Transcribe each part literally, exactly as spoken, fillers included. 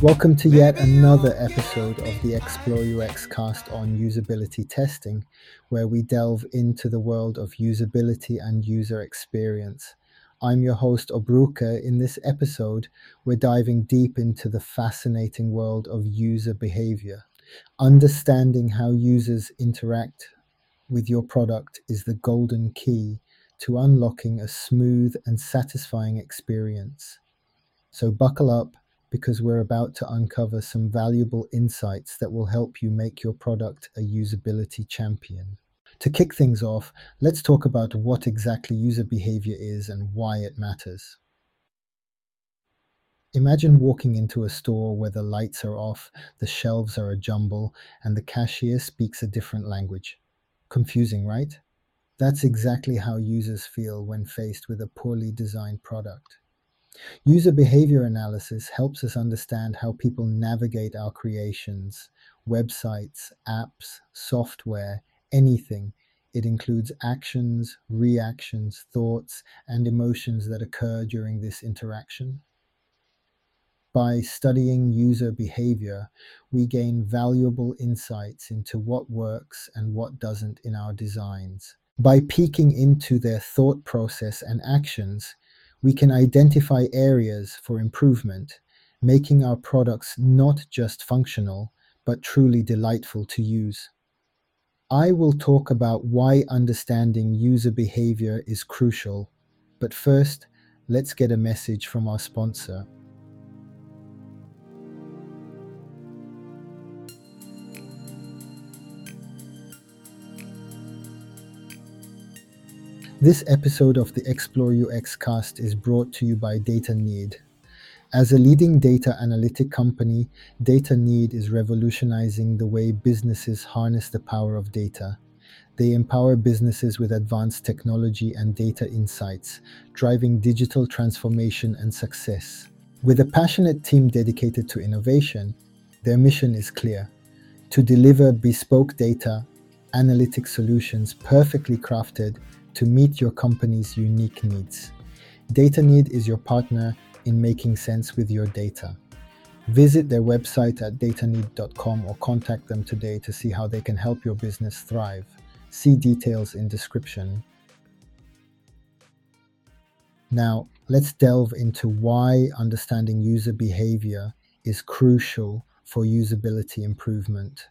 Welcome to yet another episode of the Explore U X cast on usability testing, where we delve into the world of usability and user experience. I'm your host, Obruka. In this episode, we're diving deep into the fascinating world of user behavior. Understanding how users interact with your product is the golden key to unlocking a smooth and satisfying experience. So buckle up because we're about to uncover some valuable insights that will help you make your product a usability champion. To kick things off, let's talk about what exactly user behavior is and why it matters. Imagine walking into a store where the lights are off, the shelves are a jumble, and the cashier speaks a different language. Confusing, right? That's exactly how users feel when faced with a poorly designed product. User behavior analysis helps us understand how people navigate our creations, websites, apps, software, anything. It includes actions, reactions, thoughts, and emotions that occur during this interaction. By studying user behavior, we gain valuable insights into what works and what doesn't in our designs. By peeking into their thought process and actions, we can identify areas for improvement, making our products not just functional, but truly delightful to use. I will talk about why understanding user behavior is crucial, but first, let's get a message from our sponsor. This episode of the Explore U X cast is brought to you by DataNeed. As a leading data analytic company, DataNeed is revolutionizing the way businesses harness the power of data. They empower businesses with advanced technology and data insights, driving digital transformation and success. With a passionate team dedicated to innovation, their mission is clear: to deliver bespoke data, analytic solutions perfectly crafted to meet your company's unique needs. DataNeed is your partner in making sense with your data. Visit their website at dataneed dot com or contact them today to see how they can help your business thrive. See details in description. Now, let's delve into why understanding user behavior is crucial for usability improvement.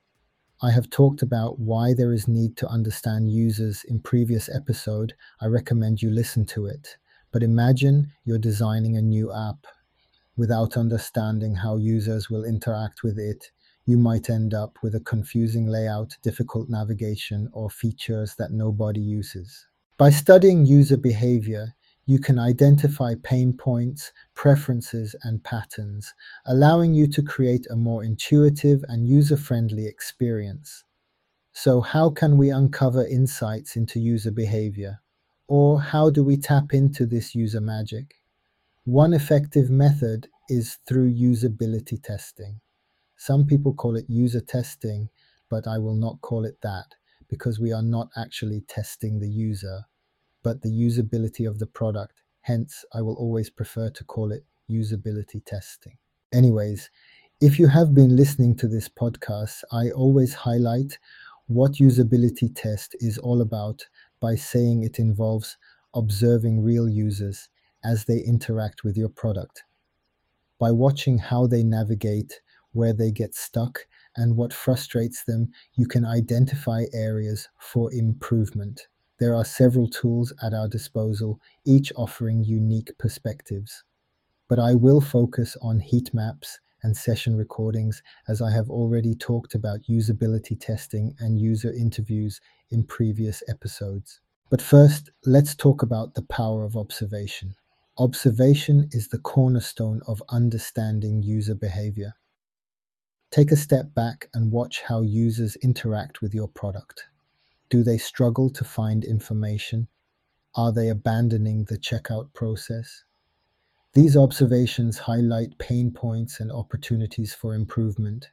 I have talked about why there is need to understand users in previous episode. I recommend you listen to it. But imagine you're designing a new app. Without understanding how users will interact with it, you might end up with a confusing layout, difficult navigation, or features that nobody uses. By studying user behavior, you can identify pain points, preferences, and patterns, allowing you to create a more intuitive and user-friendly experience. So, how can we uncover insights into user behavior? Or how do we tap into this user magic? One effective method is through usability testing. Some people call it user testing, but I will not call it that because we are not actually testing the user, but the usability of the product. Hence, I will always prefer to call it usability testing. Anyways, if you have been listening to this podcast, I always highlight what usability test is all about by saying it involves observing real users as they interact with your product. By watching how they navigate, where they get stuck, and what frustrates them, you can identify areas for improvement. There are several tools at our disposal, each offering unique perspectives. But I will focus on heat maps and session recordings, as I have already talked about usability testing and user interviews in previous episodes. But first, let's talk about the power of observation. Observation is the cornerstone of understanding user behavior. Take a step back and watch how users interact with your product. Do they struggle to find information? Are they abandoning the checkout process? These observations highlight pain points and opportunities for improvement.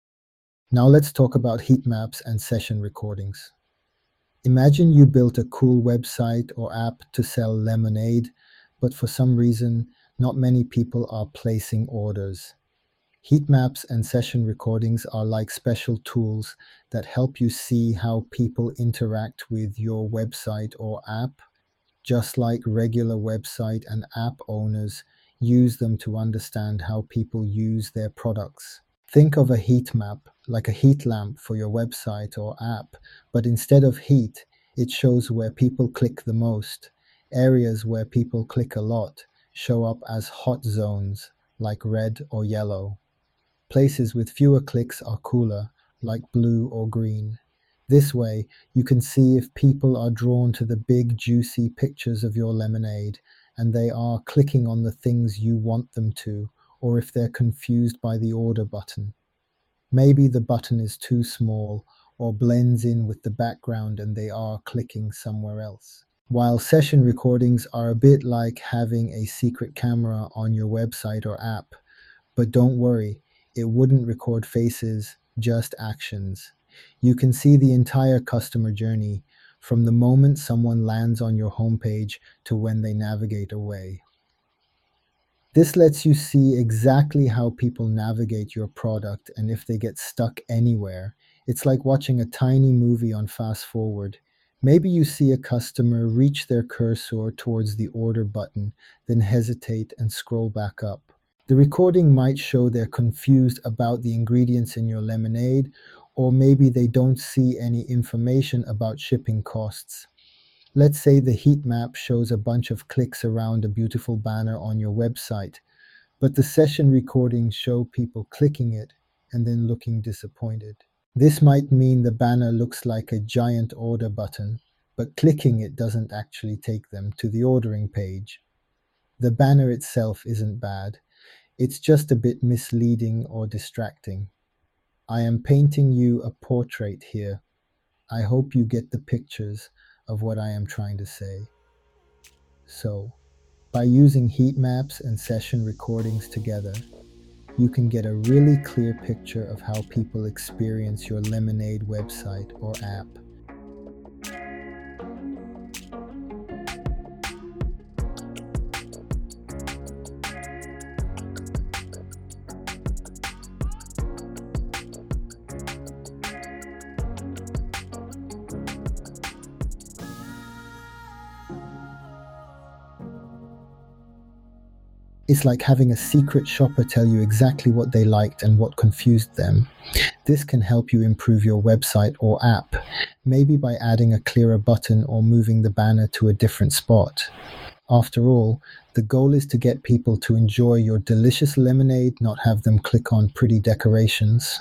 Now let's talk about heat maps and session recordings. Imagine you built a cool website or app to sell lemonade, but for some reason, not many people are placing orders. Heat maps and session recordings are like special tools that help you see how people interact with your website or app, just like regular website and app owners use them to understand how people use their products. Think of a heat map like a heat lamp for your website or app, but instead of heat, it shows where people click the most. Areas where people click a lot show up as hot zones, like red or yellow. Places with fewer clicks are cooler, like blue or green. This way, you can see if people are drawn to the big, juicy pictures of your lemonade and they are clicking on the things you want them to, or if they're confused by the order button. Maybe the button is too small or blends in with the background and they are clicking somewhere else. While session recordings are a bit like having a secret camera on your website or app, but don't worry, it wouldn't record faces, just actions. You can see the entire customer journey from the moment someone lands on your homepage to when they navigate away. This lets you see exactly how people navigate your product and if they get stuck anywhere. It's like watching a tiny movie on fast forward. Maybe you see a customer reach their cursor towards the order button, then hesitate and scroll back up. The recording might show they're confused about the ingredients in your lemonade, or maybe they don't see any information about shipping costs. Let's say the heat map shows a bunch of clicks around a beautiful banner on your website, but the session recordings show people clicking it and then looking disappointed. This might mean the banner looks like a giant order button, but clicking it doesn't actually take them to the ordering page. The banner itself isn't bad. It's just a bit misleading or distracting. I am painting you a portrait here. I hope you get the pictures of what I am trying to say. So, by using heat maps and session recordings together, you can get a really clear picture of how people experience your Lemonade website or app. It's like having a secret shopper tell you exactly what they liked and what confused them. This can help you improve your website or app, maybe by adding a clearer button or moving the banner to a different spot. After all, the goal is to get people to enjoy your delicious lemonade, not have them click on pretty decorations.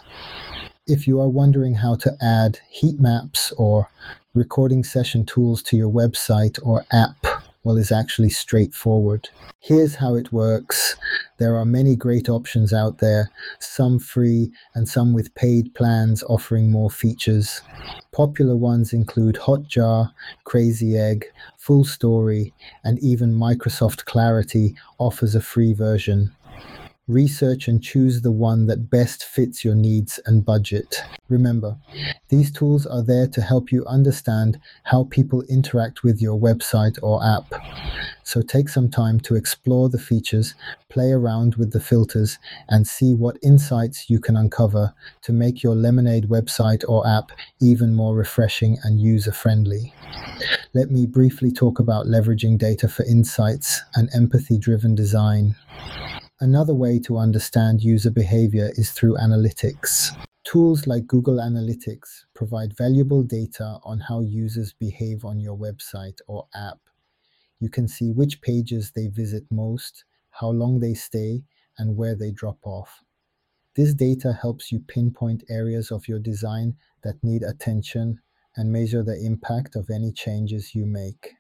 If you are wondering how to add heat maps or recording session tools to your website or app, well, it's actually straightforward. Here's how it works. There are many great options out there, some free and some with paid plans offering more features. Popular ones include Hotjar, Crazy Egg, Full Story, and even Microsoft Clarity offers a free version. Research and choose the one that best fits your needs and budget. Remember, these tools are there to help you understand how people interact with your website or app. So take some time to explore the features, play around with the filters, and see what insights you can uncover to make your Lemonade website or app even more refreshing and user-friendly. Let me briefly talk about leveraging data for insights and empathy-driven design. Another way to understand user behavior is through analytics. Tools like Google Analytics provide valuable data on how users behave on your website or app. You can see which pages they visit most, how long they stay, and where they drop off. This data helps you pinpoint areas of your design that need attention and measure the impact of any changes you make.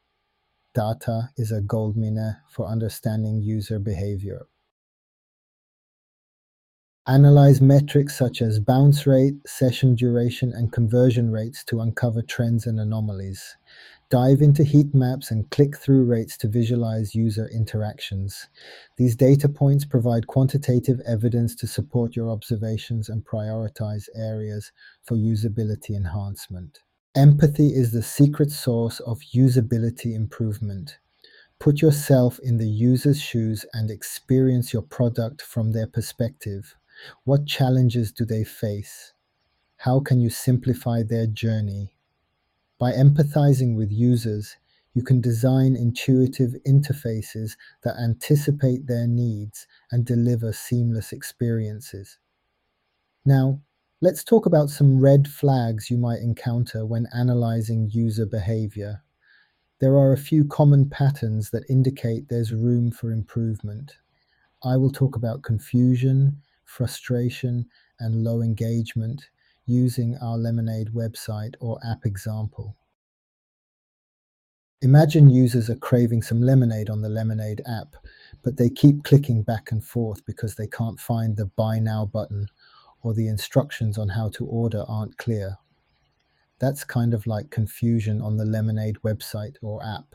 Data is a gold mine for understanding user behavior. Analyze metrics such as bounce rate, session duration, and conversion rates to uncover trends and anomalies. Dive into heat maps and click-through rates to visualize user interactions. These data points provide quantitative evidence to support your observations and prioritize areas for usability enhancement. Empathy is the secret source of usability improvement. Put yourself in the user's shoes and experience your product from their perspective. What challenges do they face? How can you simplify their journey? By empathizing with users, you can design intuitive interfaces that anticipate their needs and deliver seamless experiences. Now, let's talk about some red flags you might encounter when analyzing user behavior. There are a few common patterns that indicate there's room for improvement. I will talk about confusion, frustration, and low engagement using our Lemonade website or app example. Imagine users are craving some lemonade on the Lemonade app, but they keep clicking back and forth because they can't find the Buy Now button or the instructions on how to order aren't clear. That's kind of like confusion on the Lemonade website or app.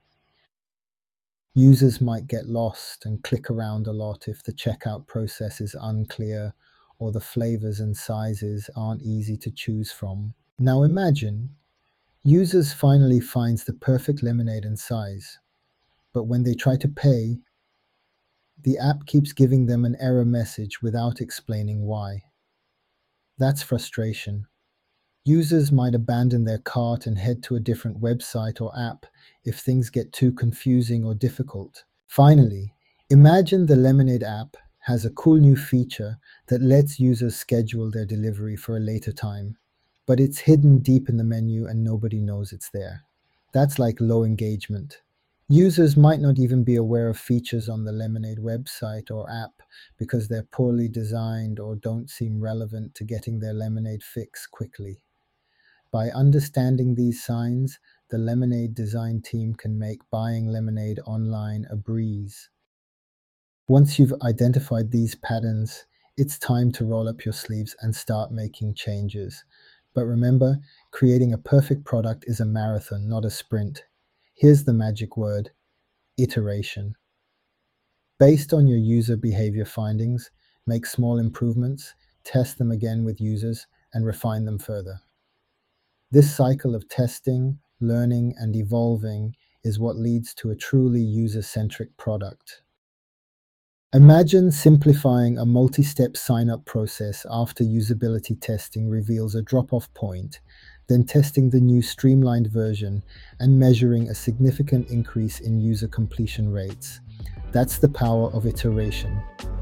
Users might get lost and click around a lot if the checkout process is unclear or the flavors and sizes aren't easy to choose from. Now imagine users finally finds the perfect lemonade and size, but when they try to pay, the app keeps giving them an error message without explaining why. That's frustration. Users might abandon their cart and head to a different website or app if things get too confusing or difficult. Finally, imagine the Lemonade app has a cool new feature that lets users schedule their delivery for a later time, but it's hidden deep in the menu and nobody knows it's there. That's like low engagement. Users might not even be aware of features on the Lemonade website or app because they're poorly designed or don't seem relevant to getting their lemonade fix quickly. By understanding these signs, the Lemonade design team can make buying lemonade online a breeze. Once you've identified these patterns, it's time to roll up your sleeves and start making changes. But remember, creating a perfect product is a marathon, not a sprint. Here's the magic word: iteration. Based on your user behavior findings, make small improvements, test them again with users, and refine them further. This cycle of testing, learning, and evolving is what leads to a truly user-centric product. Imagine simplifying a multi-step sign-up process after usability testing reveals a drop-off point, then testing the new streamlined version and measuring a significant increase in user completion rates. That's the power of iteration.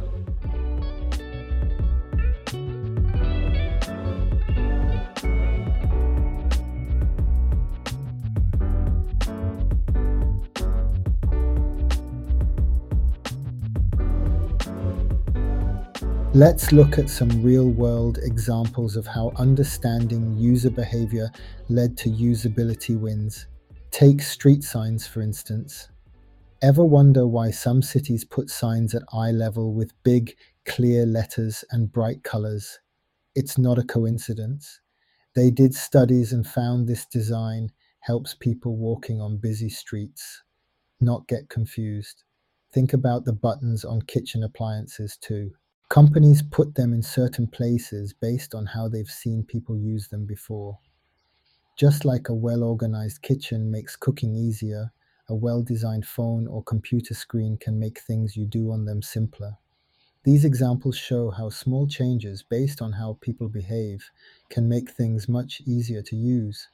Let's look at some real-world examples of how understanding user behavior led to usability wins. Take street signs, for instance. Ever wonder why some cities put signs at eye level with big, clear letters and bright colors? It's not a coincidence. They did studies and found this design helps people walking on busy streets not get confused. Think about the buttons on kitchen appliances too. Companies put them in certain places based on how they've seen people use them before. Just like a well-organized kitchen makes cooking easier, a well-designed phone or computer screen can make things you do on them simpler. These examples show how small changes based on how people behave can make things much easier to use.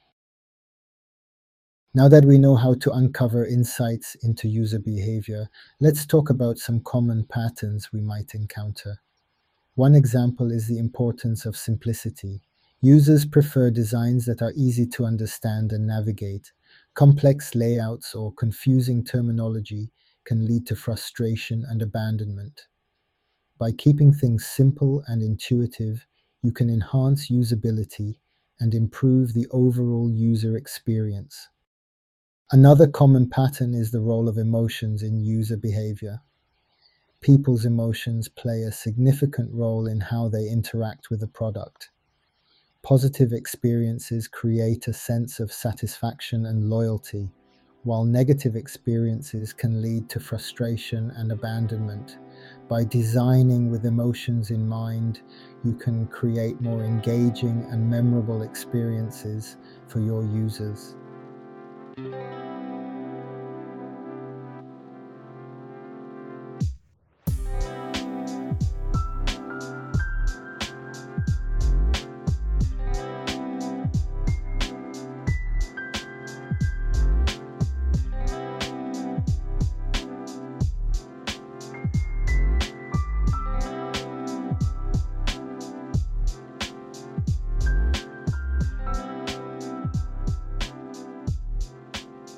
Now that we know how to uncover insights into user behavior, let's talk about some common patterns we might encounter. One example is the importance of simplicity. Users prefer designs that are easy to understand and navigate. Complex layouts or confusing terminology can lead to frustration and abandonment. By keeping things simple and intuitive, you can enhance usability and improve the overall user experience. Another common pattern is the role of emotions in user behavior. People's emotions play a significant role in how they interact with a product. Positive experiences create a sense of satisfaction and loyalty, while negative experiences can lead to frustration and abandonment. By designing with emotions in mind, you can create more engaging and memorable experiences for your users.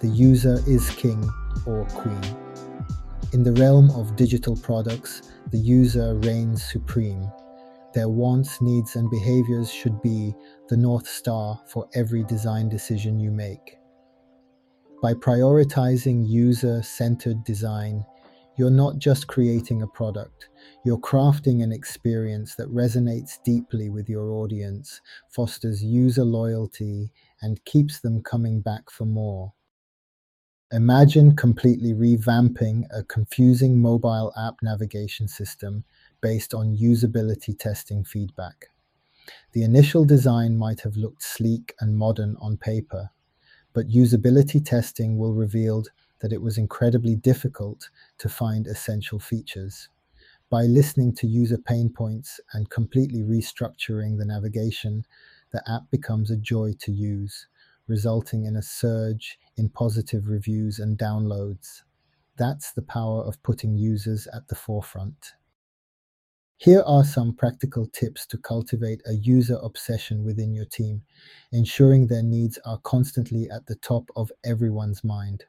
the user is king or queen. In the realm of digital products, the user reigns supreme. Their wants, needs, and behaviors should be the North Star for every design decision you make. By prioritizing user-centered design, you're not just creating a product, you're crafting an experience that resonates deeply with your audience, fosters user loyalty, and keeps them coming back for more. Imagine completely revamping a confusing mobile app navigation system based on usability testing feedback. The initial design might have looked sleek and modern on paper, but usability testing will reveal that it was incredibly difficult to find essential features. By listening to user pain points and completely restructuring the navigation, the app becomes a joy to use, resulting in a surge in positive reviews and downloads. That's the power of putting users at the forefront. Here are some practical tips to cultivate a user obsession within your team, ensuring their needs are constantly at the top of everyone's mind.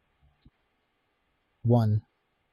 one.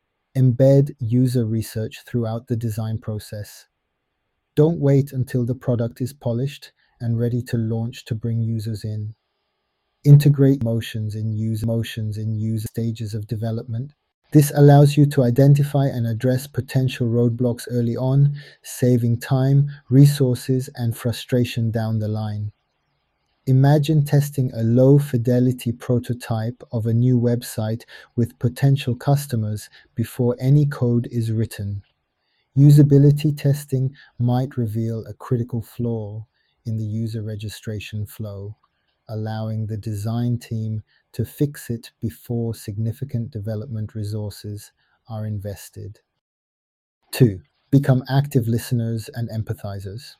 Embed user research throughout the design process. Don't wait until the product is polished and ready to launch to bring users in. Integrate motions in user motions in user stages of development. This allows you to identify and address potential roadblocks early on, saving time, resources, and frustration down the line. Imagine testing a low-fidelity prototype of a new website with potential customers before any code is written. Usability testing might reveal a critical flaw in the user registration flow, allowing the design team to fix it before significant development resources are invested. two. Become active listeners and empathizers.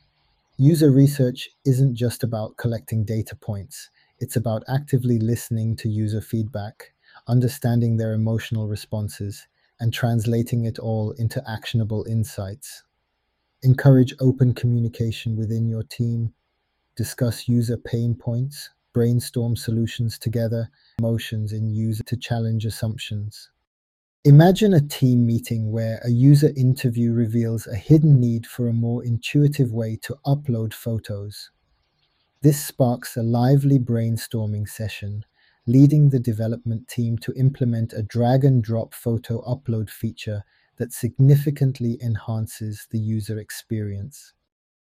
User research isn't just about collecting data points. It's about actively listening to user feedback, understanding their emotional responses, and translating it all into actionable insights. Encourage open communication within your team. Discuss user pain points, brainstorm solutions together, emotions in user to challenge assumptions. Imagine a team meeting where a user interview reveals a hidden need for a more intuitive way to upload photos. This sparks a lively brainstorming session, leading the development team to implement a drag and drop photo upload feature that significantly enhances the user experience.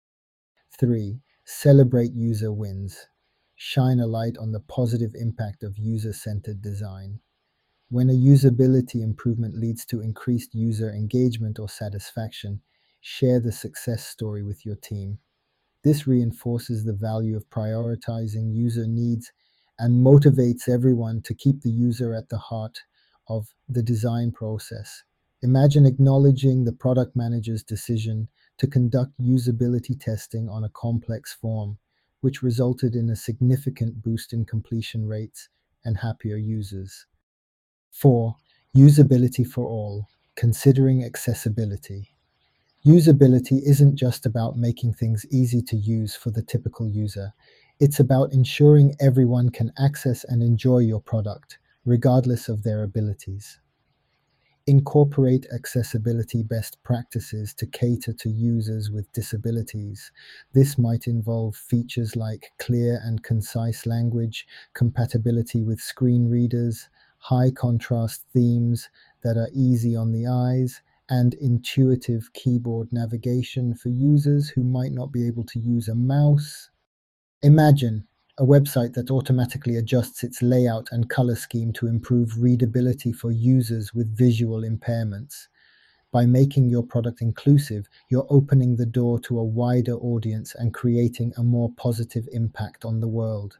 three. Celebrate user wins. Shine a light on the positive impact of user-centered design. When a usability improvement leads to increased user engagement or satisfaction, share the success story with your team. This reinforces the value of prioritizing user needs and motivates everyone to keep the user at the heart of the design process. Imagine acknowledging the product manager's decision to conduct usability testing on a complex form, which resulted in a significant boost in completion rates and happier users. four. Usability for all, considering accessibility. Usability isn't just about making things easy to use for the typical user. It's about ensuring everyone can access and enjoy your product, regardless of their abilities. Incorporate accessibility best practices to cater to users with disabilities. This might involve features like clear and concise language, compatibility with screen readers, high contrast themes that are easy on the eyes, and intuitive keyboard navigation for users who might not be able to use a mouse. Imagine a website that automatically adjusts its layout and color scheme to improve readability for users with visual impairments. By making your product inclusive, you're opening the door to a wider audience and creating a more positive impact on the world.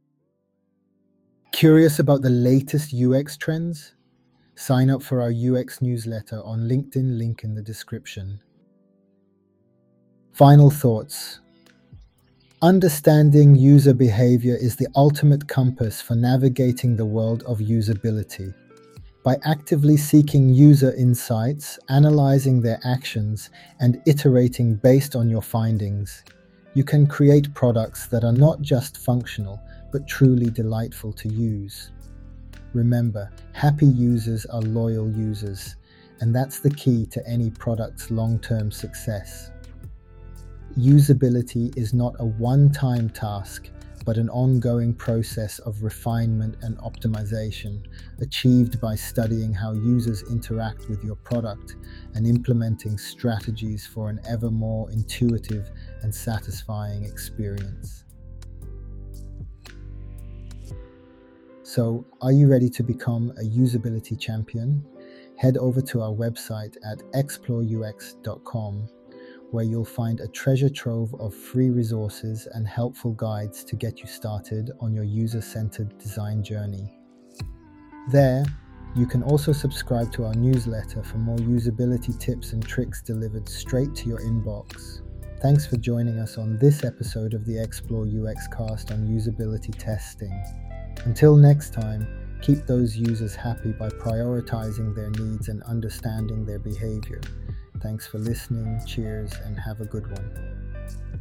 Curious about the latest U X trends? Sign up for our U X newsletter on LinkedIn, link in the description. Final thoughts. Understanding user behavior is the ultimate compass for navigating the world of usability. By actively seeking user insights, analyzing their actions, and iterating based on your findings, you can create products that are not just functional, but truly delightful to use. Remember, happy users are loyal users, and that's the key to any product's long-term success. Usability is not a one-time task, but an ongoing process of refinement and optimization, achieved by studying how users interact with your product and implementing strategies for an ever more intuitive and satisfying experience. So, are you ready to become a usability champion? Head over to our website at explore U X dot com, where you'll find a treasure trove of free resources and helpful guides to get you started on your user-centered design journey. There, you can also subscribe to our newsletter for more usability tips and tricks delivered straight to your inbox. Thanks for joining us on this episode of the Explore U X Cast on usability testing. Until next time, keep those users happy by prioritizing their needs and understanding their behavior. Thanks for listening, cheers, and have a good one.